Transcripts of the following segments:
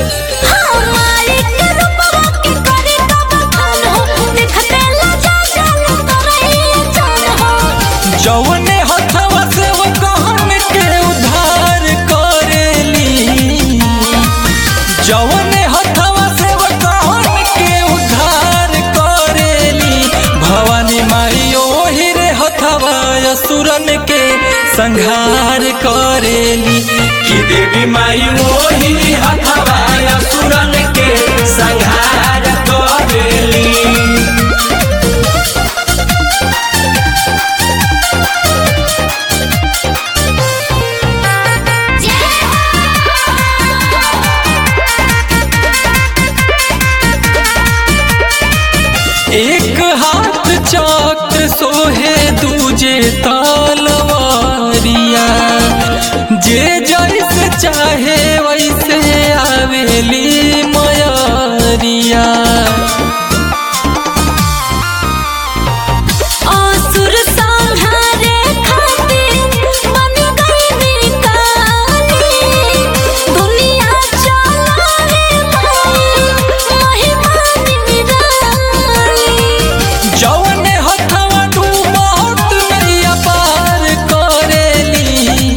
जौने हथवा से वो कहन के उद्धार करेली, जौने हथवा से वो कहन के उद्धार करेली। भवानी माई ओहि रे हथवा असुरन के संहार करेली, कि देवी माई ओहि हथवा असुरन के संहार करेली। एक हाथ चक्र सोहे दूजे तलवारिया, जे जैसे चाहे वैसे आवेली मयरिया। जौने हथवा डूबत नैया पार करेली,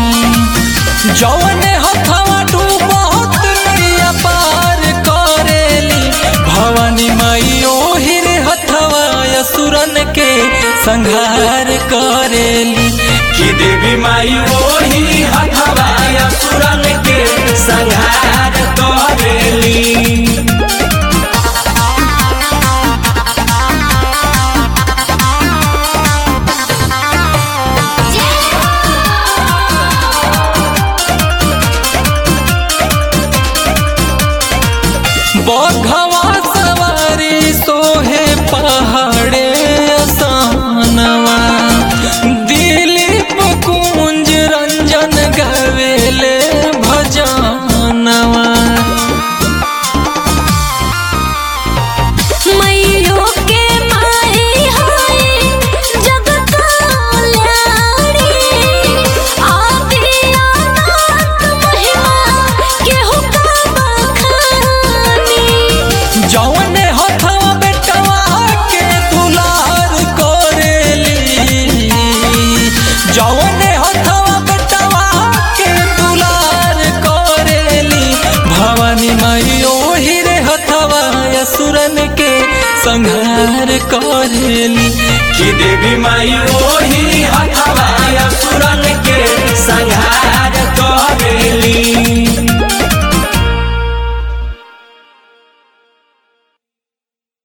जौने हथवा डूबत नैया पार करेली। भवानी माई ओहि रे हथवा असुरन के संहार करेली, कि देवी माई ओहि हथवा असुरन के संहार करेली। बघवा सवारी सोहे पहाड़े असानवा, दिलीप कुंज रंजन गवेले भजनवा। जौने हथवा बेटवा के दुलार करेली, जौने हथवा बेटवा के दुलार करेली। भवानी माई ओहि रे हथवा असुरन के संहार करेली, कि देवी माई ओहि हथवा असुरन